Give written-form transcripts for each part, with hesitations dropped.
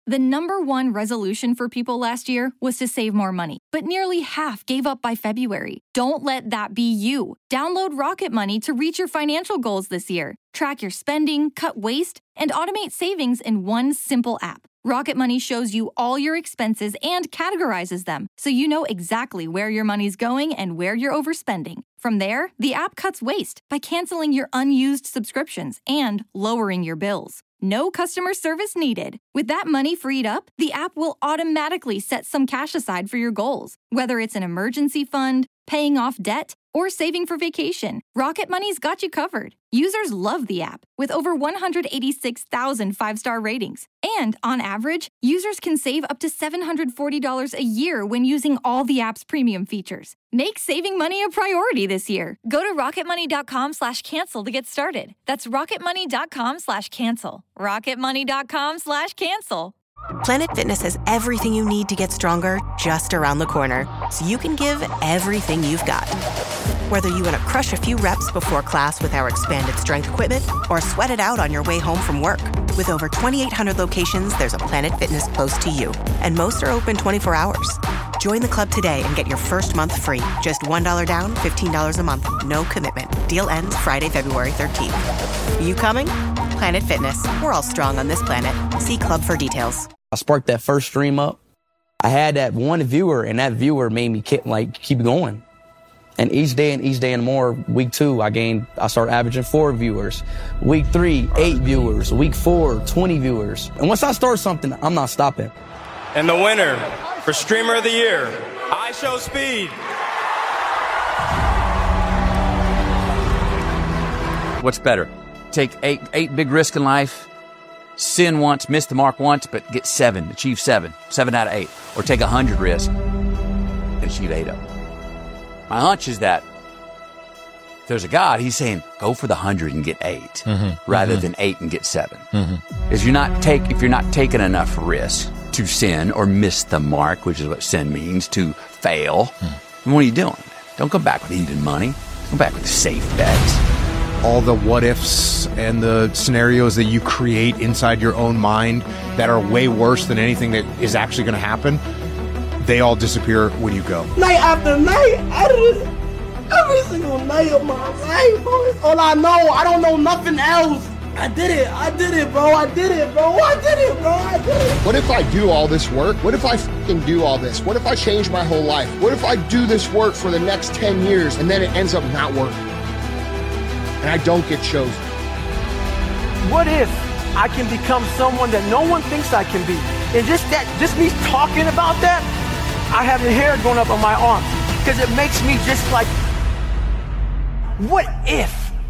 The number one resolution for people last year was to save more money, but nearly half gave up by February. Don't let that be you. Download Rocket Money to reach your financial goals this year. Track your spending, cut waste, and automate savings in one simple app. Rocket Money shows you all your expenses and categorizes them, so you know exactly where your money's going and where you're overspending. From there, the app cuts waste by canceling your unused subscriptions and lowering your bills. No customer service needed. With that money freed up, the app will automatically set some cash aside for your goals. Whether it's an emergency fund, paying off debt, or saving for vacation, Rocket Money's got you covered. Users love the app, with over 186,000 five-star ratings. And on average, users can save up to $740 a year when using all the app's premium features. Make saving money a priority this year. Go to rocketmoney.com/cancel to get started. That's rocketmoney.com/cancel. rocketmoney.com/cancel. Planet Fitness has everything you need to get stronger just around the corner, so you can give everything you've got. Whether you want to crush a few reps before class with our expanded strength equipment or sweat it out on your way home from work. With over 2,800 locations, there's a Planet Fitness close to you, and most are open 24 hours. Join the club today and get your first month free. Just $1 down, $15 a month. No commitment. Deal ends Friday, February 13th. You coming? Planet Fitness. We're all strong on this planet. See club for details. I sparked that first stream up. I had that one viewer, and that viewer made me keep going. And each day and more, week 2, I started averaging 4 viewers. Week 3, 8 viewers. Week 4, 20 viewers. And once I start something, I'm not stopping. And the winner for Streamer of the Year, IShowSpeed. What's better? Take eight big risks in life, sin once, miss the mark once, but get 7, achieve 7 out of 8. Or take 100 risks and achieve 8 of them. My hunch is that if there's a God, he's saying, go for the 100 and get 8 rather than 8 and get 7. If you're not taking enough risk to sin or miss the mark, which is what sin means, to fail, then what are you doing? Don't come back with even money. Come back with safe bets. All the what ifs and the scenarios that you create inside your own mind that are way worse than anything that is actually going to happen, they all disappear when you go. Night after night, every single night of my life, bro. It's all I know. I don't know nothing else. I did it, bro. What if I do all this work? What if I fucking do all this? What if I change my whole life? What if I do this work for the next 10 years and then it ends up not working? And I don't get chosen. What if I can become someone that no one thinks I can be? And just me talking about that, I have the hair going up on my arms because it makes me just like, what if?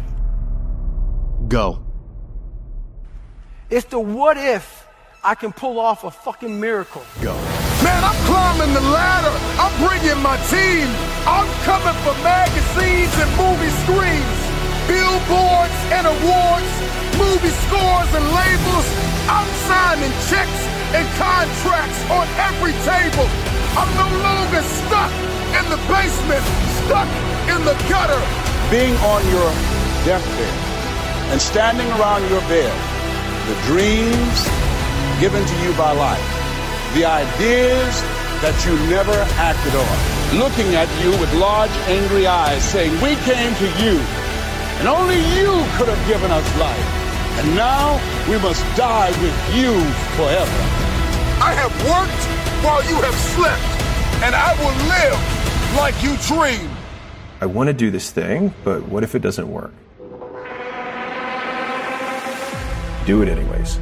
Go. It's the what if I can pull off a fucking miracle. Go. Man, I'm climbing the ladder. I'm bringing my team. I'm coming for magazines and movie screens, billboards and awards, movie scores and labels. I'm signing checks and contracts on every table. I'm no longer stuck in the basement, stuck in the gutter. Being on your deathbed and standing around your bed, the dreams given to you by life, the ideas that you never acted on, looking at you with large angry eyes saying, we came to you and only you could have given us life. And now we must die with you forever. I have worked while you have slept, and I will live like you dreamed. I want to do this thing, but what if it doesn't work? Do it anyways.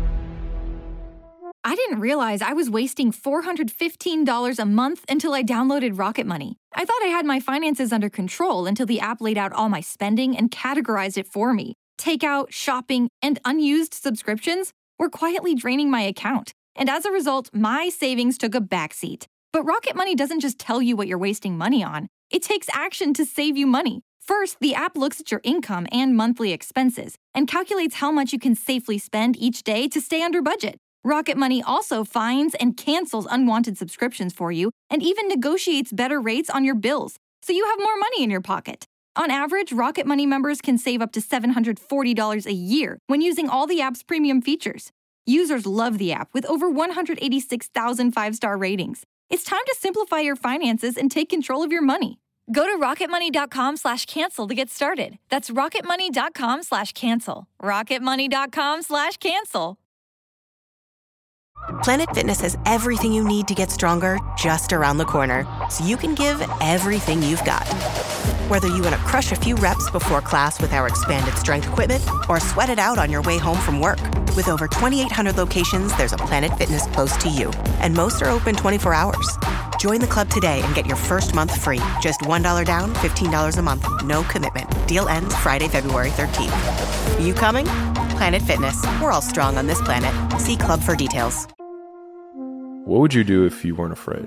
I didn't realize I was wasting $415 a month until I downloaded Rocket Money. I thought I had my finances under control until the app laid out all my spending and categorized it for me. Takeout, shopping, and unused subscriptions were quietly draining my account. And as a result, my savings took a backseat. But Rocket Money doesn't just tell you what you're wasting money on. It takes action to save you money. First, the app looks at your income and monthly expenses and calculates how much you can safely spend each day to stay under budget. Rocket Money also finds and cancels unwanted subscriptions for you and even negotiates better rates on your bills, so you have more money in your pocket. On average, Rocket Money members can save up to $740 a year when using all the app's premium features. Users love the app with over 186,000 five-star ratings. It's time to simplify your finances and take control of your money. Go to rocketmoney.com/cancel to get started. That's rocketmoney.com/cancel. rocketmoney.com/cancel. Planet Fitness has everything you need to get stronger just around the corner, so you can give everything you've got. Whether you want to crush a few reps before class with our expanded strength equipment or sweat it out on your way home from work. With over 2,800 locations, there's a Planet Fitness close to you, and most are open 24 hours. Join the club today and get your first month free. Just $1 down, $15 a month. No commitment. Deal ends Friday, February 13th. You coming? Planet Fitness. We're all strong on this planet. See club for details. What would you do if you weren't afraid?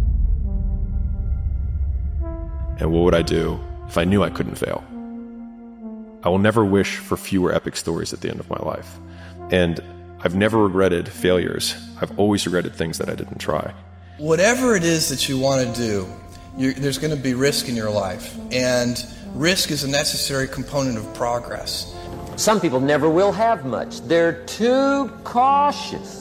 And what would I do if I knew I couldn't fail? I will never wish for fewer epic stories at the end of my life. And I've never regretted failures. I've always regretted things that I didn't try. Whatever it is that you want to do, there's going to be risk in your life. And risk is a necessary component of progress. Some people never will have much. They're too cautious.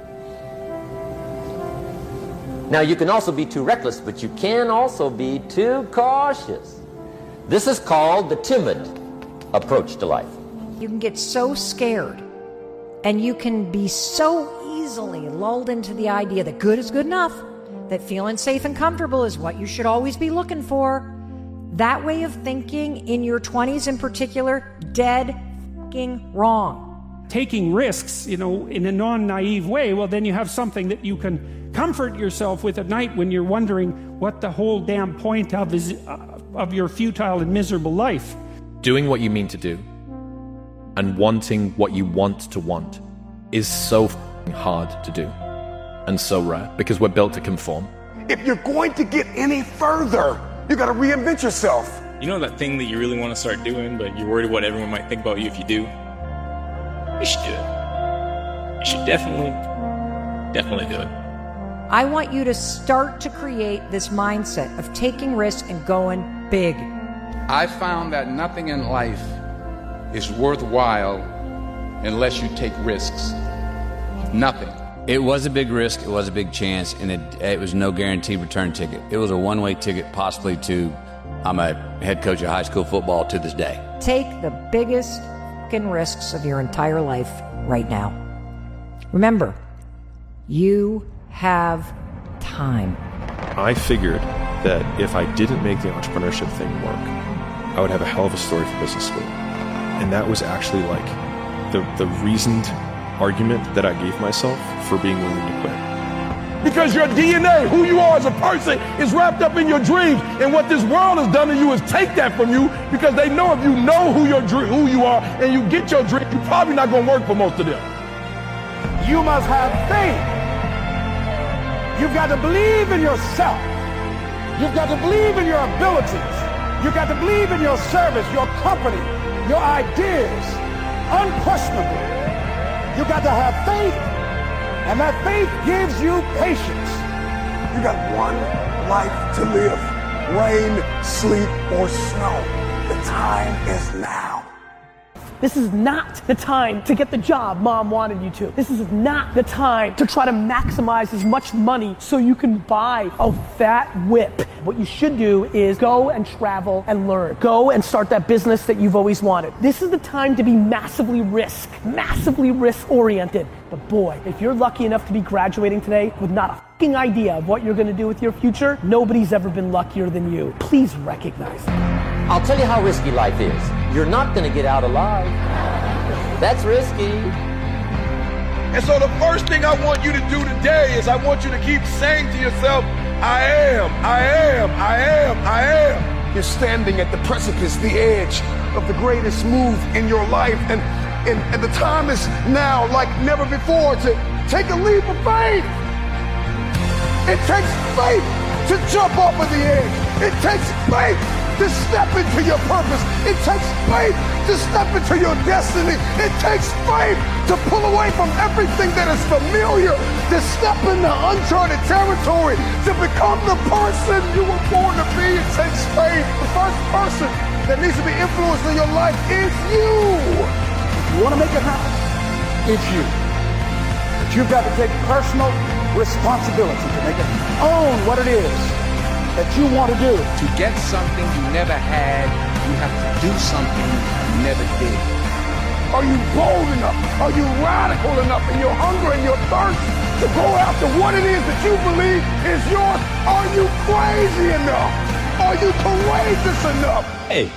Now, you can also be too reckless, but you can also be too cautious. This is called the timid approach to life. You can get so scared, and you can be so easily lulled into the idea that good is good enough, that feeling safe and comfortable is what you should always be looking for. That way of thinking in your 20s in particular, dead f***ing wrong. Taking risks, in a non-naive way, well, then you have something that you can comfort yourself with at night when you're wondering what the whole damn point of is of your futile and miserable life. Doing what you mean to do and wanting what you want to want is so hard to do and so rare because we're built to conform. If you're going to get any further, you got to reinvent yourself. You know that thing that you really want to start doing, but you're worried what everyone might think about you if you do? You should do it. You should definitely do it. I want you to start to create this mindset of taking risks and going big. I found that nothing in life is worthwhile unless you take risks. Nothing. It was a big risk, it was a big chance, and it was no guaranteed return ticket. It was a one-way ticket possibly to, I'm a head coach of high school football to this day. Take the biggest fucking risks of your entire life right now. Remember, you have time. I figured that if I didn't make the entrepreneurship thing work, I would have a hell of a story for business school. And that was actually like the reasoned argument that I gave myself for being willing to quit. Because your DNA, who you are as a person, is wrapped up in your dreams. And what this world has done to you is take that from you because they know if you know who you are and you get your dream, you're probably not going to work for most of them. You must have faith. You've got to believe in yourself. You've got to believe in your abilities. You've got to believe in your service, your company, your ideas, unquestionably. You've got to have faith, and that faith gives you patience. You got one life to live, rain, sleet, or snow. The time is now. This is not the time to get the job mom wanted you to. This is not the time to try to maximize as much money so you can buy a fat whip. What you should do is go and travel and learn. Go and start that business that you've always wanted. This is the time to be massively risk-oriented. But boy, if you're lucky enough to be graduating today with not a fucking idea of what you're gonna do with your future, nobody's ever been luckier than you. Please recognize that. I'll tell you how risky life is. You're not going to get out alive. That's risky. And so the first thing I want you to do today is I want you to keep saying to yourself, I am. You're standing at the precipice, the edge of the greatest move in your life. And the time is now like never before to take a leap of faith. It takes faith to jump off of the edge. It takes faith to step into your purpose. It takes faith to step into your destiny. It takes faith to pull away from everything that is familiar, to step into uncharted territory, to become the person you were born to be. It takes faith. The first person that needs to be influenced in your life is you. You want to make it happen? It's you. you've got to take personal responsibility to make it own what it is that you want to do. To get something you never had, you have to do something you never did. Are you bold enough? Are you radical enough in your hunger and your thirst to go after what it is that you believe is yours? Are you crazy enough? Are you courageous enough? Hey,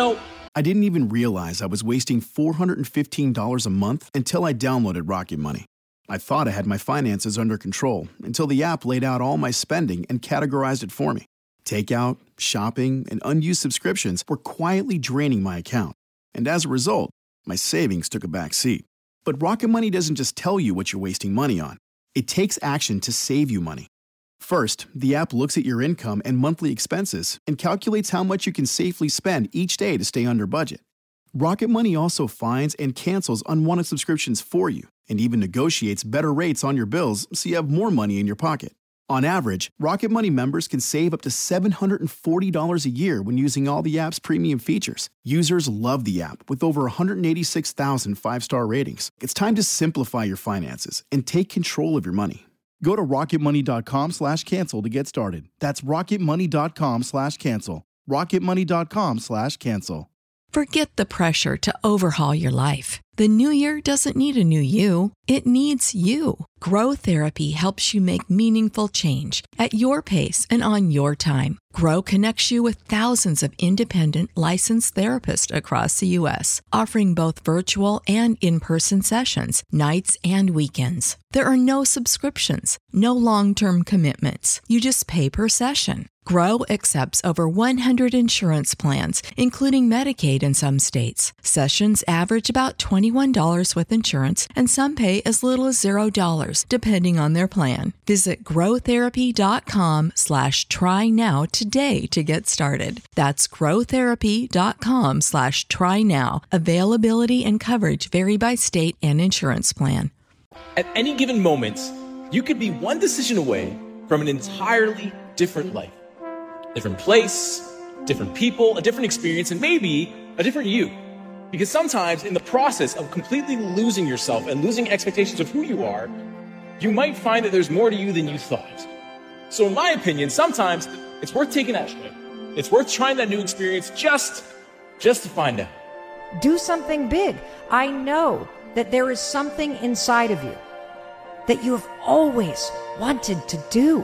I didn't even realize I was wasting $415 a month until I downloaded Rocket Money. I thought I had my finances under control until the app laid out all my spending and categorized it for me. Takeout, shopping, and unused subscriptions were quietly draining my account. And as a result, my savings took a back seat. But Rocket Money doesn't just tell you what you're wasting money on. It takes action to save you money. First, the app looks at your income and monthly expenses and calculates how much you can safely spend each day to stay under budget. Rocket Money also finds and cancels unwanted subscriptions for you and even negotiates better rates on your bills so you have more money in your pocket. On average, Rocket Money members can save up to $740 a year when using all the app's premium features. Users love the app with over 186,000 five-star ratings. It's time to simplify your finances and take control of your money. Go to rocketmoney.com/cancel to get started. That's rocketmoney.com/cancel. rocketmoney.com/cancel. Forget the pressure to overhaul your life. The new year doesn't need a new you. It needs you. Grow Therapy helps you make meaningful change at your pace and on your time. Grow connects you with thousands of independent licensed therapists across the U.S., offering both virtual and in-person sessions, nights and weekends. There are no subscriptions, no long-term commitments. You just pay per session. Grow accepts over 100 insurance plans, including Medicaid in some states. Sessions average about $21 with insurance, and some pay as little as $0, depending on their plan. Visit growtherapy.com/try now today to get started. That's growtherapy.com/try now. Availability and coverage vary by state and insurance plan. At any given moment, you could be one decision away from an entirely different life. Different place, different people, a different experience, and maybe a different you. Because sometimes in the process of completely losing yourself and losing expectations of who you are, you might find that there's more to you than you thought. So in my opinion, sometimes it's worth taking that trip. It's worth trying that new experience just to find out. Do something big. I know that there is something inside of you that you have always wanted to do.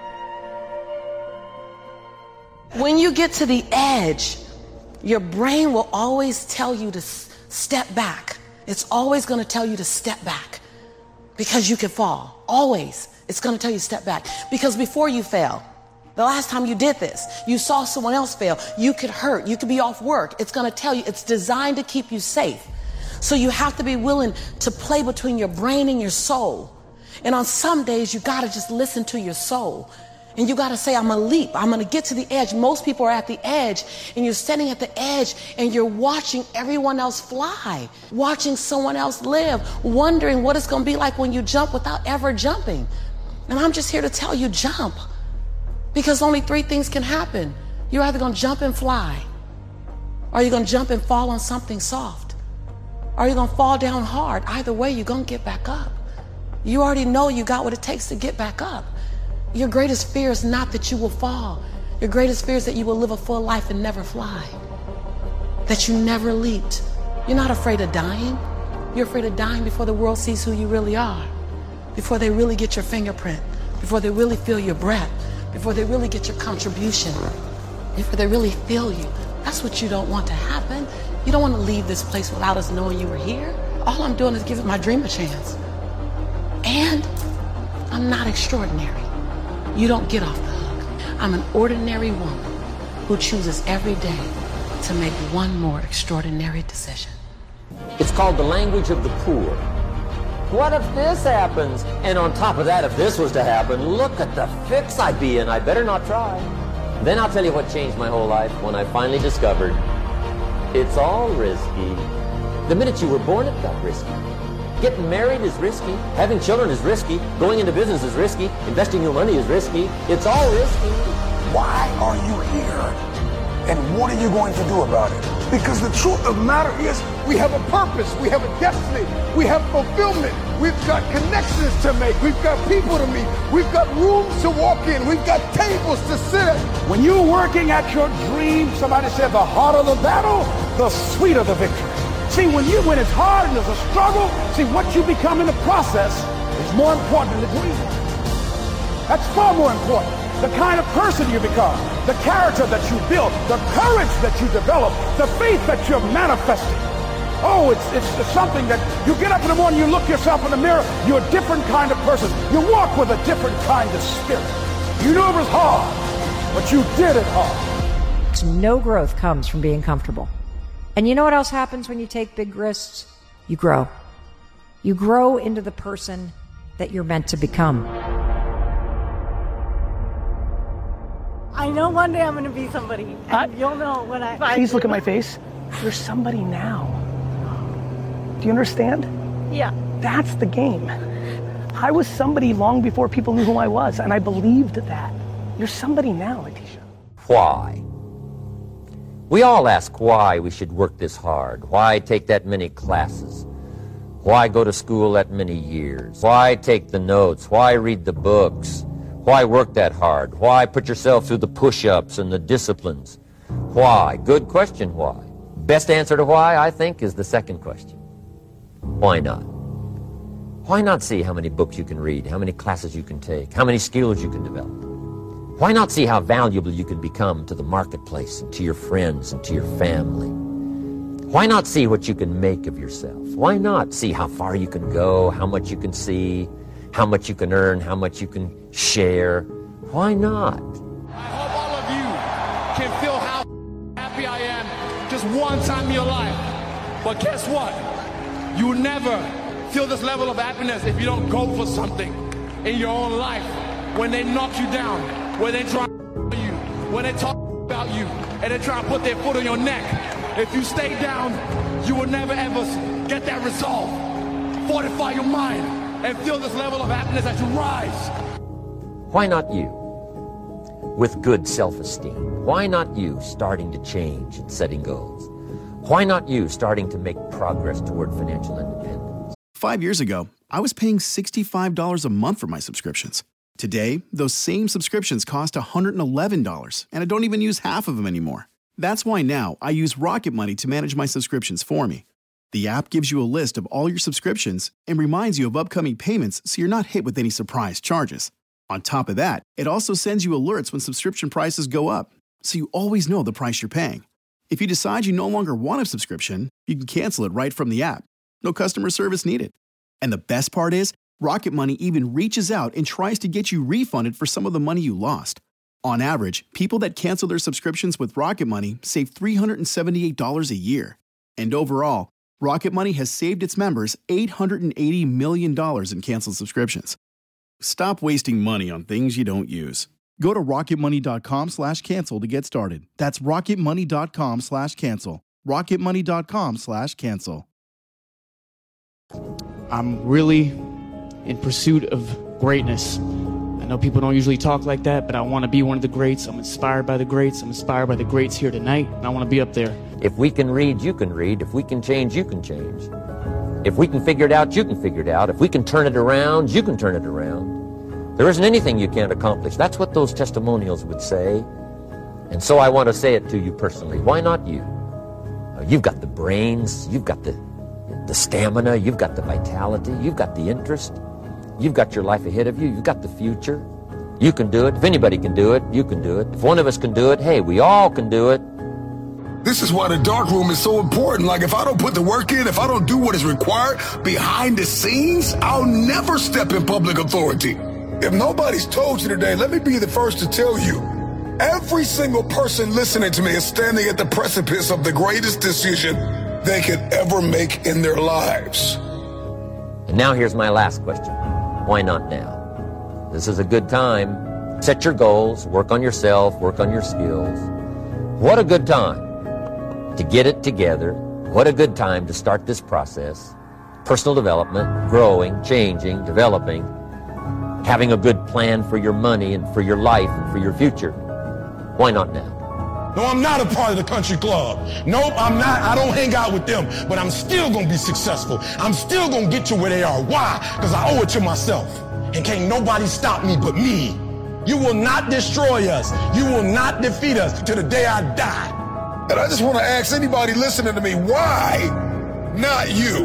When you get to the edge, your brain will always tell you to step back. It's always going to tell you to step back because you can fall. Always. It's going to tell you to step back because before you fail, the last time you did this, you saw someone else fail. You could hurt. You could be off work. It's going to tell you it's designed to keep you safe. So you have to be willing to play between your brain and your soul. And on some days, you got to just listen to your soul. And you got to say, I'm going to leap. I'm going to get to the edge. Most people are at the edge, and you're standing at the edge, and you're watching everyone else fly, watching someone else live, wondering what it's going to be like when you jump without ever jumping. And I'm just here to tell you, jump. Because only three things can happen. You're either going to jump and fly, or you're going to jump and fall on something soft, or you're going to fall down hard. Either way, you're going to get back up. You already know you got what it takes to get back up. Your greatest fear is not that you will fall. Your greatest fear is that you will live a full life and never fly, that you never leaped. You're not afraid of dying. You're afraid of dying before the world sees who you really are, before they really get your fingerprint, before they really feel your breath, before they really get your contribution, before they really feel you. That's what you don't want to happen. You don't want to leave this place without us knowing you were here. All I'm doing is giving my dream a chance. And I'm not extraordinary. You don't get off the hook. I'm an ordinary woman who chooses every day to make one more extraordinary decision. It's called the language of the poor. What if this happens? And on top of that, if this was to happen, look at the fix I'd be in. I better not try. Then I'll tell you what changed my whole life when I finally discovered it's all risky. The minute you were born, it got risky. Getting married is risky. Having children is risky. Going into business is risky. Investing your money is risky. It's all risky. Why are you here? And what are you going to do about it? Because the truth of the matter is, We have a purpose. We have a destiny. We have fulfillment. We've got connections to make. We've got people to meet. We've got rooms to walk in. We've got tables to sit at. When you're working at your dream, somebody said the harder the battle, the sweeter the victory. See, when it's hard and there's a struggle, see, what you become in the process is more important than the dream. That's far more important. The kind of person you become, the character that you build, the courage that you develop, the faith that you're manifesting. Oh, it's something that you get up in the morning, you look yourself in the mirror, you're a different kind of person. You walk with a different kind of spirit. You knew it was hard, but you did it hard. No growth comes from being comfortable. And you know what else happens when you take big risks? You grow. You grow into the person that you're meant to become. I know one day I'm going to be somebody, and you'll know when Please look at my face. You're somebody now. Do you understand? Yeah. That's the game. I was somebody long before people knew who I was, and I believed that. You're somebody now, Letitia. Why? We all ask why we should work this hard. Why take that many classes? Why go to school that many years? Why take the notes? Why read the books? Why work that hard? Why put yourself through the push-ups and the disciplines? Why? Good question, why? Best answer to why, I think, is the second question. Why not? Why not see how many books you can read, how many classes you can take, how many skills you can develop? Why not see how valuable you can become to the marketplace and to your friends and to your family? Why not see what you can make of yourself? Why not see how far you can go, how much you can see, how much you can earn, how much you can share? Why not? I hope all of you can feel how happy I am just one time in your life. But guess what? You will never feel this level of happiness if you don't go for something in your own life. When they knock you down, when they try to you, when they talk about you, and they try to put their foot on your neck, if you stay down, you will never ever get that resolve. Fortify your mind and feel this level of happiness as you rise. Why not you? With good self-esteem. Why not you starting to change and setting goals? Why not you starting to make progress toward financial independence? 5 years ago, I was paying $65 a month for my subscriptions. Today, those same subscriptions cost $111, and I don't even use half of them anymore. That's why now I use Rocket Money to manage my subscriptions for me. The app gives you a list of all your subscriptions and reminds you of upcoming payments so you're not hit with any surprise charges. On top of that, it also sends you alerts when subscription prices go up, so you always know the price you're paying. If you decide you no longer want a subscription, you can cancel it right from the app. No customer service needed. And the best part is, Rocket Money even reaches out and tries to get you refunded for some of the money you lost. On average, people that cancel their subscriptions with Rocket Money save $378 a year. And overall, Rocket Money has saved its members $880 million in canceled subscriptions. Stop wasting money on things you don't use. Go to rocketmoney.com/cancel to get started. That's rocketmoney.com/cancel. rocketmoney.com/cancel. I'm really in pursuit of greatness. I know people don't usually talk like that, but I want to be one of the greats. I'm inspired by the greats. I'm inspired by the greats here tonight, and I want to be up there. If we can read, you can read. If we can change, you can change. If we can figure it out, you can figure it out. If we can turn it around, you can turn it around. There isn't anything you can't accomplish. That's what those testimonials would say. And so I want to say it to you personally. Why not you? You've got the brains. You've got the stamina. You've got the vitality. You've got the interest. You've got your life ahead of you. You've got the future. You can do it. If anybody can do it, you can do it. If one of us can do it, hey, we all can do it. This is why the dark room is so important. Like, if I don't put the work in, if I don't do what is required behind the scenes, I'll never step in public authority. If nobody's told you today, let me be the first to tell you. Every single person listening to me is standing at the precipice of the greatest decision they could ever make in their lives. And now here's my last question. Why not now? This is a good time. Set your goals, work on yourself, work on your skills. What a good time to get it together. What a good time to start this process. Personal development, growing, changing, developing, having a good plan for your money and for your life and for your future. Why not now? No, I'm not a part of the country club. Nope, I'm not. I don't hang out with them. But I'm still going to be successful. I'm still going to get you where they are. Why? Because I owe it to myself. And can't nobody stop me but me. You will not destroy us. You will not defeat us to the day I die. And I just want to ask anybody listening to me, why not you?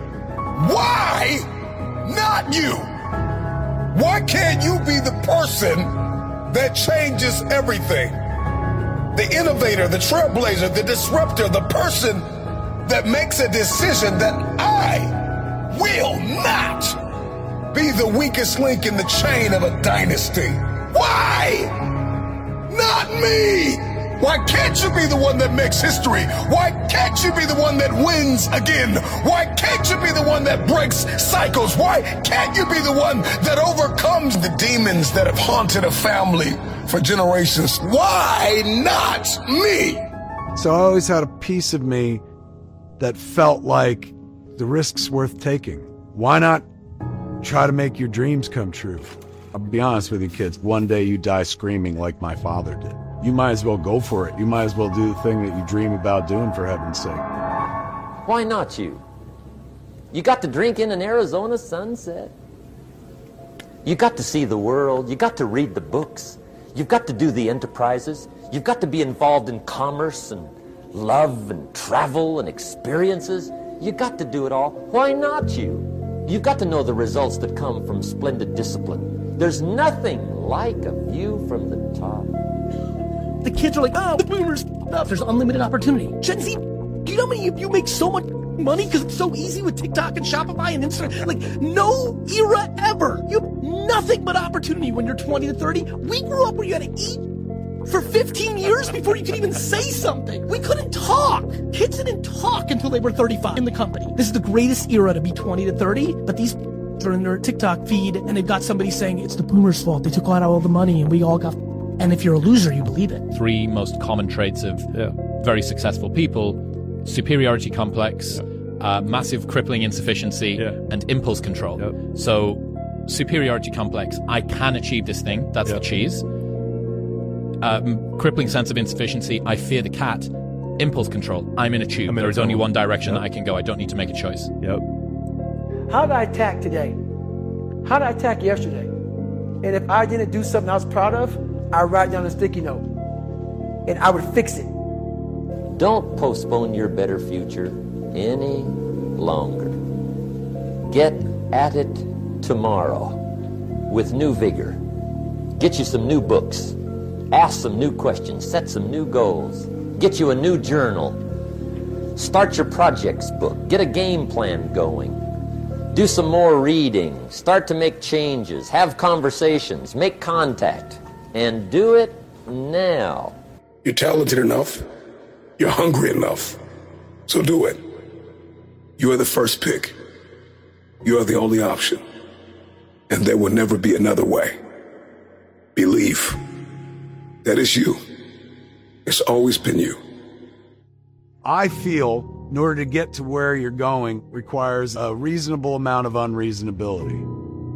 Why not you? Why can't you be the person that changes everything? The innovator, the trailblazer, the disruptor, the person that makes a decision that I will not be the weakest link in the chain of a dynasty. Why not me? Why can't you be the one that makes history? Why can't you be the one that wins again? Why can't you be the one that breaks cycles? Why can't you be the one that overcomes the demons that have haunted a family for generations? Why not me? So I always had a piece of me that felt like the risk's worth taking. Why not try to make your dreams come true? I'll be honest with you, kids. One day you die screaming like my father did. You might as well go for it. You might as well do the thing that you dream about doing, for heaven's sake. Why not you? You got to drink in an Arizona sunset. You got to see the world. You got to read the books. You've got to do the enterprises. You've got to be involved in commerce and love and travel and experiences. You got to do it all. Why not you? You've got to know the results that come from splendid discipline. There's nothing like a view from the top. The kids are like, oh, the boomers up. There's unlimited opportunity. Gen Z, do you know how many of you make so much money because it's so easy with TikTok and Shopify and Instagram? Like, no era ever. You have nothing but opportunity when you're 20 to 30. We grew up where you had to eat for 15 years before you could even say something. We couldn't talk. Kids didn't talk until they were 35 in the company. This is the greatest era to be 20 to 30, but these are in their TikTok feed and they've got somebody saying it's the boomers' fault. They took out all the money and we all got... And if you're a loser, you believe it. 3 most common traits of very successful people: superiority complex, massive crippling insufficiency, and impulse control. So superiority complex, I can achieve this thing, that's the cheese. Crippling sense of insufficiency, I fear the cat. Impulse control, I'm in a tube. There is only one direction that I can go. I don't need to make a choice. How did I attack today? How did I attack yesterday? And if I didn't do something I was proud of, I'd write down a sticky note and I would fix it. Don't postpone your better future any longer. Get at it tomorrow with new vigor. Get you some new books. Ask some new questions. Set some new goals. Get you a new journal. Start your projects book. Get a game plan going. Do some more reading. Start to make changes. Have conversations. Make contact. And do it now. You're talented enough. You're hungry enough. So do it. You are the first pick. You are the only option. And there will never be another way. Believe. That is you. It's always been you. I feel in order to get to where you're going requires a reasonable amount of unreasonability.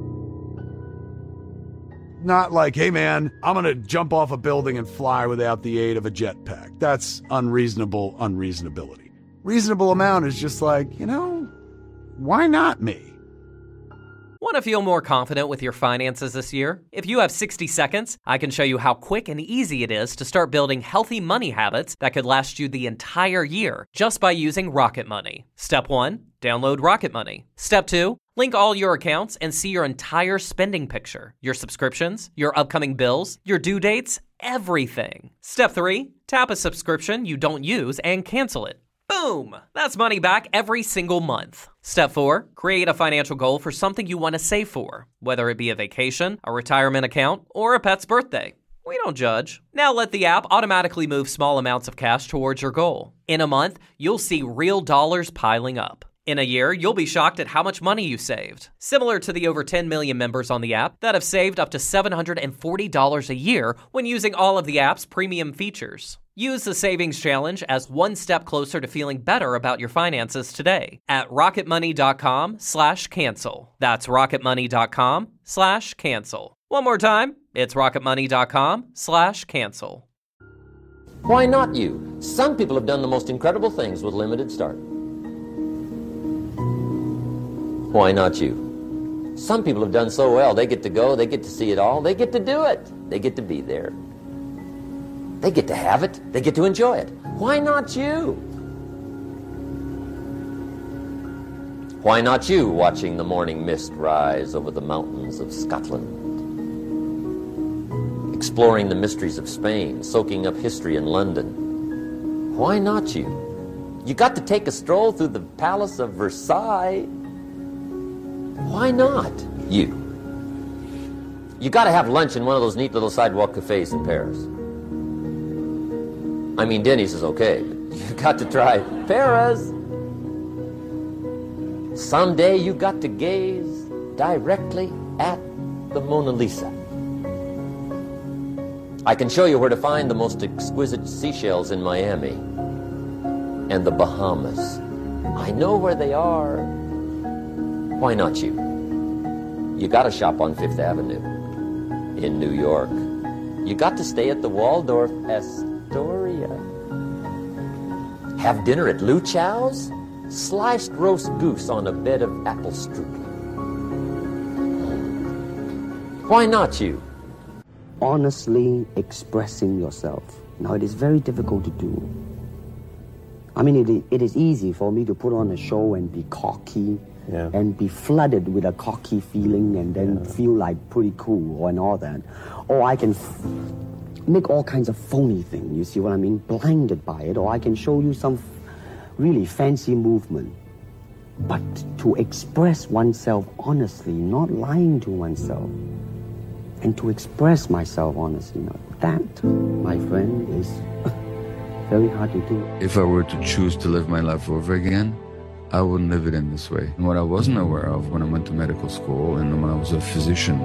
Not like, hey man, I'm going to jump off a building and fly without the aid of a jetpack. That's unreasonable unreasonability. Reasonable amount is just like, why not me? Want to feel more confident with your finances this year? If you have 60 seconds, I can show you how quick and easy it is to start building healthy money habits that could last you the entire year just by using Rocket Money. Step 1, download Rocket Money. Step 2, link all your accounts and see your entire spending picture, your subscriptions, your upcoming bills, your due dates, everything. Step 3, tap a subscription you don't use and cancel it. Boom! That's money back every single month. Step 4, create a financial goal for something you want to save for, whether it be a vacation, a retirement account, or a pet's birthday. We don't judge. Now let the app automatically move small amounts of cash towards your goal. In a month, you'll see real dollars piling up. In a year, you'll be shocked at how much money you saved. Similar to the over 10 million members on the app that have saved up to $740 a year when using all of the app's premium features. Use the Savings Challenge as one step closer to feeling better about your finances today at rocketmoney.com/cancel. That's rocketmoney.com/cancel. One more time, it's rocketmoney.com/cancel. Why not you? Some people have done the most incredible things with limited start. Why not you? Some people have done so well, they get to go, they get to see it all, they get to do it. They get to be there. They get to have it, they get to enjoy it. Why not you? Why not you watching the morning mist rise over the mountains of Scotland? Exploring the mysteries of Spain, soaking up history in London. Why not you? You got to take a stroll through the Palace of Versailles. Why not you? You got to have lunch in one of those neat little sidewalk cafes in Paris. I mean, Denny's is okay, but you got to try Paris. Someday you got to gaze directly at the Mona Lisa. I can show you where to find the most exquisite seashells in Miami and the Bahamas. I know where they are. Why not you? You got to shop on Fifth Avenue in New York. You got to stay at the Waldorf Astoria. Have dinner at Lu Chow's? Sliced roast goose on a bed of apple strudel. Why not you? Honestly expressing yourself. Now, it is very difficult to do. I mean, it is easy for me to put on a show and be cocky and be flooded with a cocky feeling and then feel like pretty cool and all that. Or I can make all kinds of phony things, you see what I mean? Blinded by it. Or I can show you some really fancy movement. But to express oneself honestly, not lying to oneself, and to express myself honestly, now that, my friend, is very hard to do. If I were to choose to live my life over again, I wouldn't live it in this way. And what I wasn't aware of when I went to medical school and when I was a physician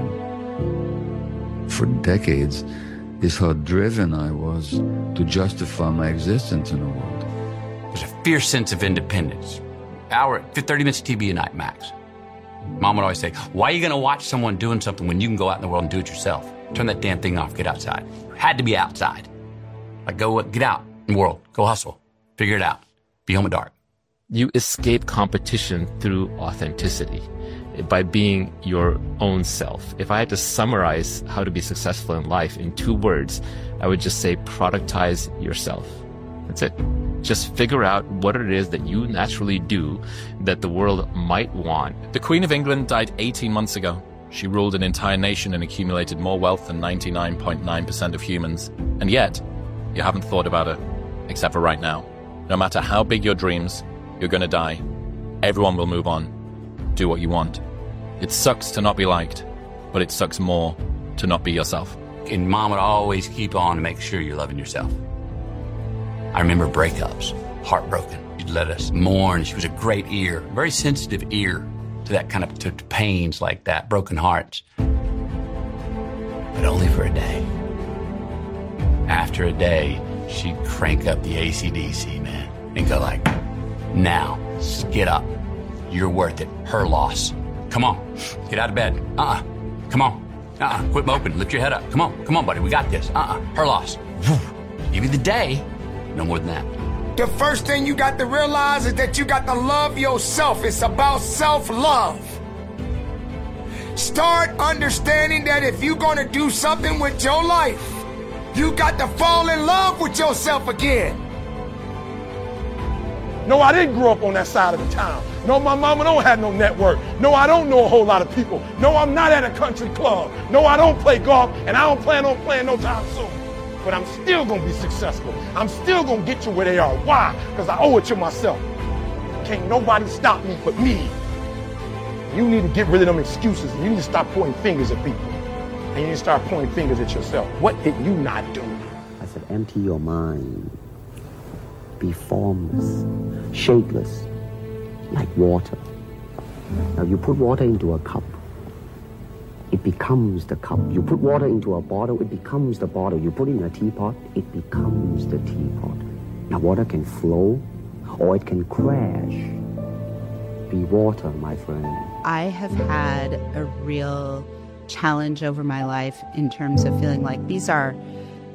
for decades is how driven I was to justify my existence in the world. There's a fierce sense of independence. 30 minutes of TV a night, max. Mom would always say, why are you going to watch someone doing something when you can go out in the world and do it yourself? Turn that damn thing off, get outside. You had to be outside. Like, get out in the world, go hustle, figure it out, be home at dark. You escape competition through authenticity, by being your own self. If I had to summarize how to be successful in life in 2 words, I would just say productize yourself. That's it. Just figure out what it is that you naturally do that the world might want. The Queen of England died 18 months ago. She ruled an entire nation and accumulated more wealth than 99.9% of humans. And yet, you haven't thought about it, except for right now. No matter how big your dreams, you're going to die. Everyone will move on. Do what you want. It sucks to not be liked, but it sucks more to not be yourself. And Mom would always keep on to make sure you're loving yourself. I remember breakups, heartbroken. She'd let us mourn. She was a great ear, very sensitive ear to that kind of to pains like that, broken hearts. But only for a day. After a day, she'd crank up the AC/DC, man, and go like, now, get up. You're worth it. Her loss. Come on. Get out of bed. Come on. Quit moping. Lift your head up. Come on, buddy. We got this. Her loss. Give you the day. No more than that. The first thing you got to realize is that you got to love yourself. It's about self-love. Start understanding that if you're going to do something with your life, you got to fall in love with yourself again. No, I didn't grow up on that side of the town. No, my mama don't have no network. No, I don't know a whole lot of people. No, I'm not at a country club. No, I don't play golf, and I don't plan on playing no time soon. But I'm still going to be successful. I'm still going to get you where they are. Why? Because I owe it to myself. Can't nobody stop me but me. You need to get rid of them excuses. You need to stop pointing fingers at people. And you need to start pointing fingers at yourself. What did you not do? I said, empty your mind. Be formless, shapeless, like water. Now you put water into a cup, it becomes the cup. You put water into a bottle, it becomes the bottle. You put it in a teapot, it becomes the teapot. Now water can flow or it can crash. Be water, my friend. I have had a real challenge over my life in terms of feeling like these are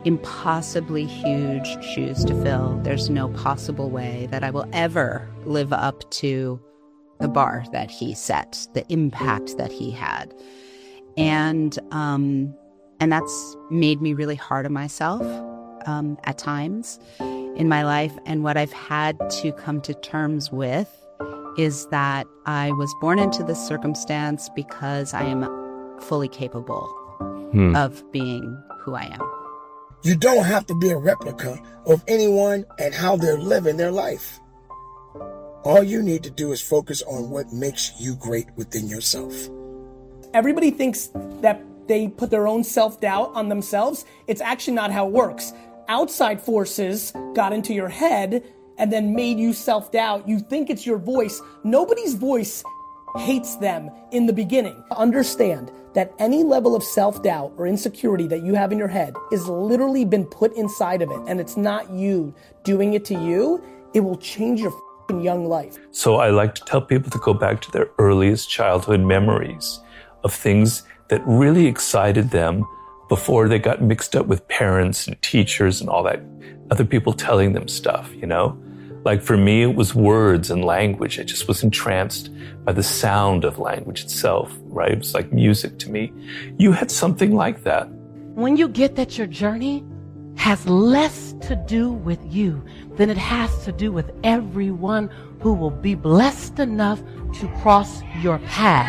impossibly huge shoes to fill. There's no possible way that I will ever live up to the bar that he set, the impact that he had. And that's made me really hard on myself at times in my life. And what I've had to come to terms with is that I was born into this circumstance because I am fully capable of being who I am. You don't have to be a replica of anyone and how they're living their life. All you need to do is focus on what makes you great within yourself. Everybody thinks that they put their own self-doubt on themselves. It's actually not how it works. Outside forces got into your head and then made you self-doubt. You think it's your voice. Nobody's voice hates them in the beginning. Understand that any level of self-doubt or insecurity that you have in your head is literally been put inside of it, and it's not you doing it to you. It will change your young life. So I like to tell people to go back to their earliest childhood memories of things that really excited them before they got mixed up with parents and teachers and all that, other people telling them stuff, you know? Like for me, it was words and language. I just was entranced by the sound of language itself, right? It was like music to me. You had something like that. When you get that your journey has less to do with you than it has to do with everyone who will be blessed enough to cross your path,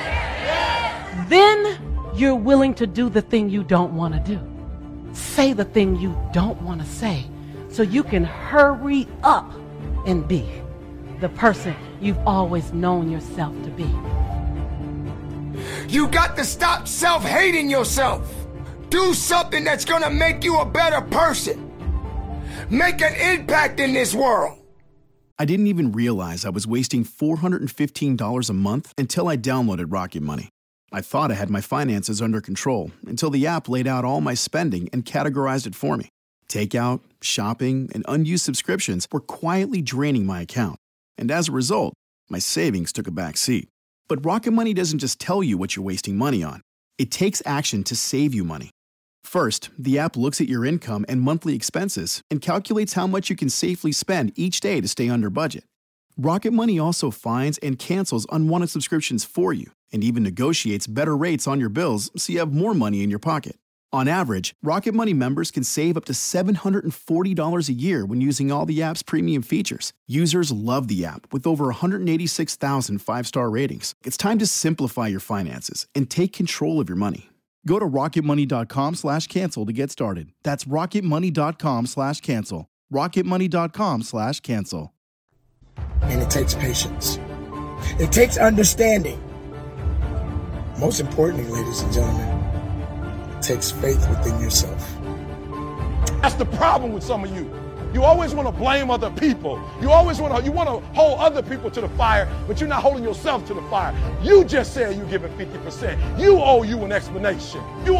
then you're willing to do the thing you don't want to do. Say the thing you don't want to say so you can hurry up and be the person you've always known yourself to be. You got to stop self-hating yourself. Do something that's going to make you a better person. Make an impact in this world. I didn't even realize I was wasting $415 a month until I downloaded Rocket Money. I thought I had my finances under control until the app laid out all my spending and categorized it for me. Takeout, shopping, and unused subscriptions were quietly draining my account. And as a result, my savings took a back seat. But Rocket Money doesn't just tell you what you're wasting money on. It takes action to save you money. First, the app looks at your income and monthly expenses and calculates how much you can safely spend each day to stay under budget. Rocket Money also finds and cancels unwanted subscriptions for you and even negotiates better rates on your bills so you have more money in your pocket. On average, Rocket Money members can save up to $740 a year when using all the app's premium features. Users love the app with over 186,000 five-star ratings. It's time to simplify your finances and take control of your money. Go to rocketmoney.com/cancel to get started. That's rocketmoney.com/cancel. rocketmoney.com/cancel. And it takes patience. It takes understanding. Most importantly, ladies and gentlemen, it takes faith within yourself. That's the problem with some of you. You always want to blame other people. You want to hold other people to the fire, but you're not holding yourself to the fire. You just said you're giving 50%. You owe you an explanation. You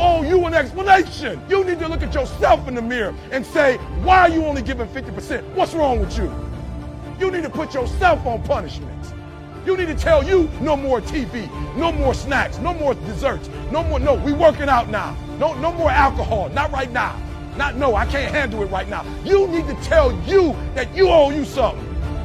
need to look at yourself in the mirror and say, why are you only giving 50%? What's wrong with you? You need to put yourself on punishment. You need to tell you no more TV, no more snacks, no more desserts, we working out now. No more alcohol, not right now. I can't handle it right now. You need to tell you that you owe you something.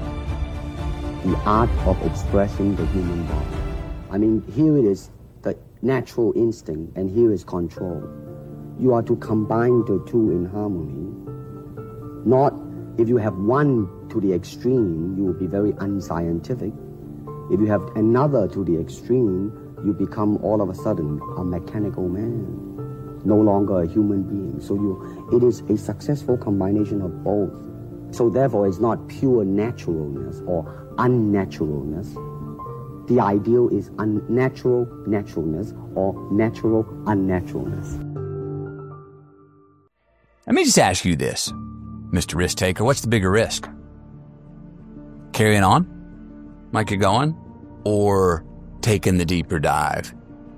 The art of expressing the human body. I mean, here it is, the natural instinct, and here is control. You are to combine the two in harmony. Not, if you have one to the extreme, you will be very unscientific. If you have another to the extreme, you become all of a sudden a mechanical man, no longer a human being. So it is a successful combination of both. So therefore, it's not pure naturalness or unnaturalness. The ideal is unnatural naturalness or natural unnaturalness. Let me just ask you this, Mr. Risk Taker. What's the bigger risk? Carrying on like you're going, or taking the deeper dive?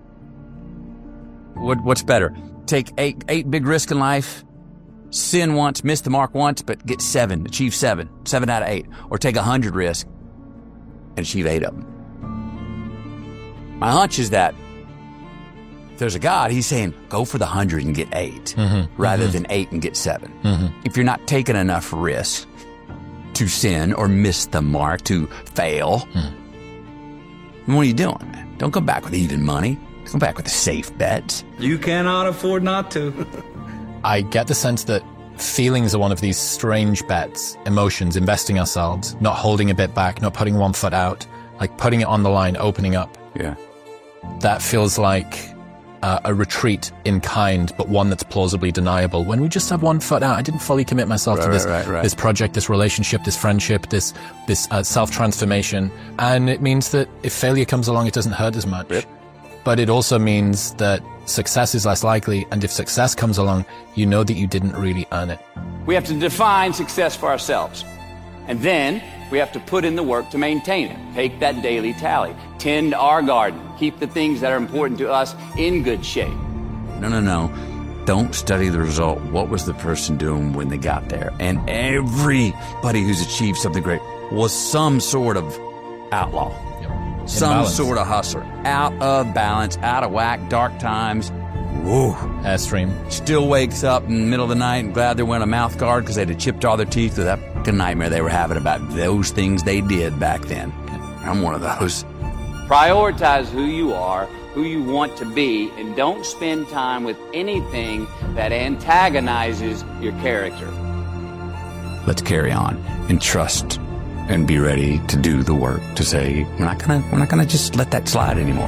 What's better? Take eight big risks in life, sin once, miss the mark once, but get 7, achieve 7 out of 8, or take 100 risks and achieve 8 of them. My hunch is that there's a God, he's saying, go for the 100 and get 8 rather than 8 and get 7. If you're not taking enough risk to sin or miss the mark, to fail, what are you doing? Don't come back with even money. Come back with a safe bet. You cannot afford not to. I get the sense that feelings are one of these strange bets, emotions, investing ourselves, not holding a bit back, not putting one foot out, like putting it on the line, opening up. Yeah. That feels like a retreat in kind, but one that's plausibly deniable. When we just have one foot out, I didn't fully commit myself to this project, this relationship, this friendship, this self-transformation. And it means that if failure comes along, it doesn't hurt as much. Yep. But it also means that success is less likely, and if success comes along, you know that you didn't really earn it. We have to define success for ourselves. And then we have to put in the work to maintain it. Take that daily tally. Tend our garden. Keep the things that are important to us in good shape. No. Don't study the result. What was the person doing when they got there? And everybody who's achieved something great was some sort of outlaw. Some sort of hustler. Out of balance, out of whack, dark times. Whoa. Airstream. Still wakes up in the middle of the night and glad they're wearing a mouth guard because they had chipped all their teeth with that fucking nightmare they were having about those things they did back then. I'm one of those. Prioritize who you are, who you want to be, and don't spend time with anything that antagonizes your character. Let's carry on and trust and be ready to do the work, to say, we're not gonna just let that slide anymore.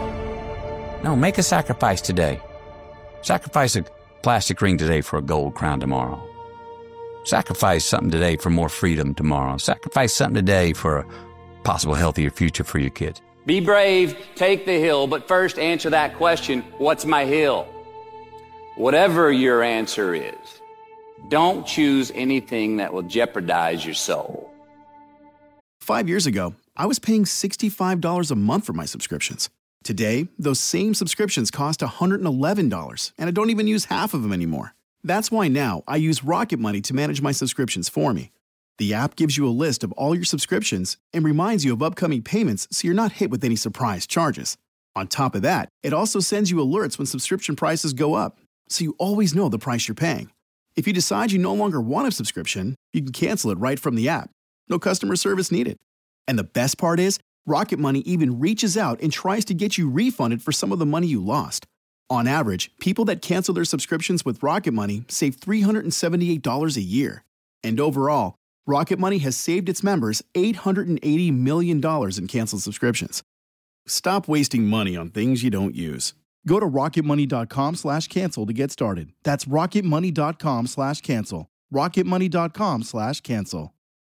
No, make a sacrifice today. Sacrifice a plastic ring today for a gold crown tomorrow. Sacrifice something today for more freedom tomorrow. Sacrifice something today for a possible healthier future for your kids. Be brave, take the hill, but first answer that question, what's my hill? Whatever your answer is, don't choose anything that will jeopardize your soul. 5 years ago, I was paying $65 a month for my subscriptions. Today, those same subscriptions cost $111, and I don't even use half of them anymore. That's why now I use Rocket Money to manage my subscriptions for me. The app gives you a list of all your subscriptions and reminds you of upcoming payments so you're not hit with any surprise charges. On top of that, it also sends you alerts when subscription prices go up, so you always know the price you're paying. If you decide you no longer want a subscription, you can cancel it right from the app. No customer service needed. And the best part is, Rocket Money even reaches out and tries to get you refunded for some of the money you lost. On average, people that cancel their subscriptions with Rocket Money save $378 a year. And overall, Rocket Money has saved its members $880 million in canceled subscriptions. Stop wasting money on things you don't use. Go to rocketmoney.com/cancel to get started. That's rocketmoney.com/cancel. rocketmoney.com/cancel.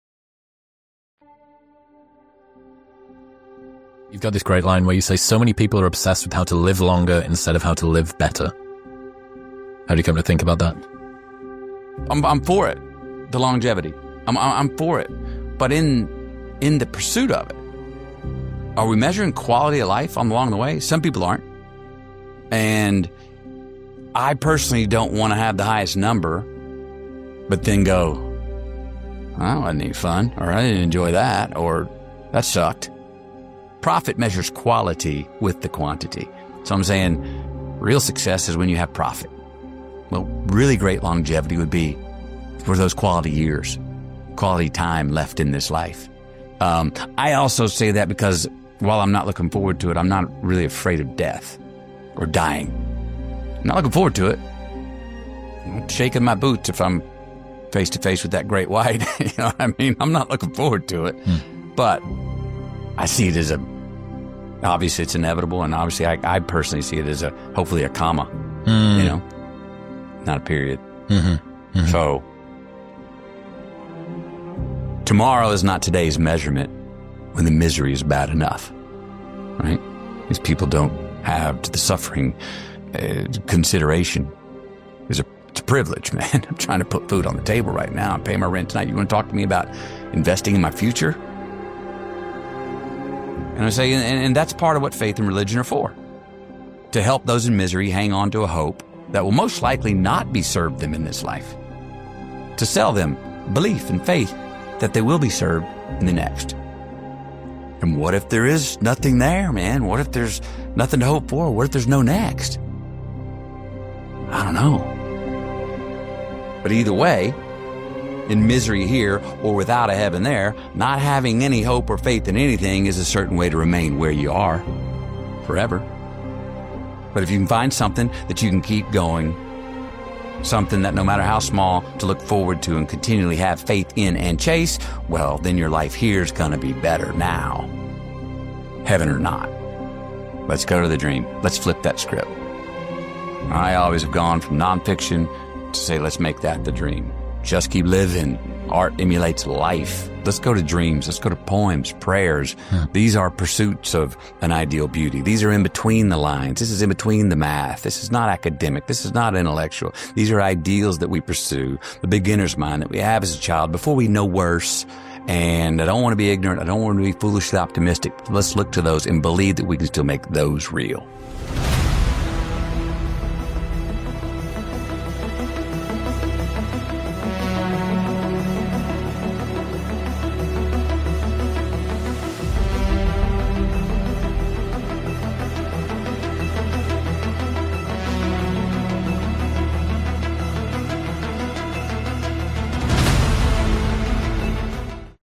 You've got this great line where you say, so many people are obsessed with how to live longer instead of how to live better. How do you come to think about that? I'm for it. The longevity. I'm for it. But in the pursuit of it, are we measuring quality of life along the way? Some people aren't. And I personally don't want to have the highest number, but then go, oh, that wasn't any fun, or I didn't enjoy that, or that sucked. Profit measures quality with the quantity. So I'm saying real success is when you have profit. Well, really great longevity would be for those quality years, quality time left in this life. I also say that because while I'm not looking forward to it, I'm not really afraid of death or dying. I'm not looking forward to it. I'm shaking my boots if I'm face to face with that great white. You know what I mean? I'm not looking forward to it. But I see it as obviously it's inevitable, and obviously I personally see it as hopefully a comma, you know, not a period. So tomorrow is not today's measurement when the misery is bad enough, right? These people don't have to the suffering consideration. It's a privilege, man. I'm trying to put food on the table right now. I'm paying my rent tonight. You want to talk to me about investing in my future? And I say, and that's part of what faith and religion are for. To help those in misery hang on to a hope that will most likely not be served them in this life. To sell them belief and faith that they will be served in the next. And what if there is nothing there, man? What if there's nothing to hope for? What if there's no next? I don't know. But either way, in misery here or without a heaven there, not having any hope or faith in anything is a certain way to remain where you are forever. But if you can find something that you can keep going, something that no matter how small to look forward to and continually have faith in and chase, well, then your life here's gonna be better now. Heaven or not. Let's go to the dream. Let's flip that script. I always have gone from nonfiction to say, let's make that the dream. Just keep living. Art emulates life. Let's go to dreams. Let's go to poems, prayers. These are pursuits of an ideal beauty. These are in between the lines. This is in between the math. This is not academic. This is not intellectual. These are ideals that we pursue, the beginner's mind that we have as a child before we know worse. And I don't want to be ignorant. I don't want to be foolishly optimistic. Let's look to those and believe that we can still make those real.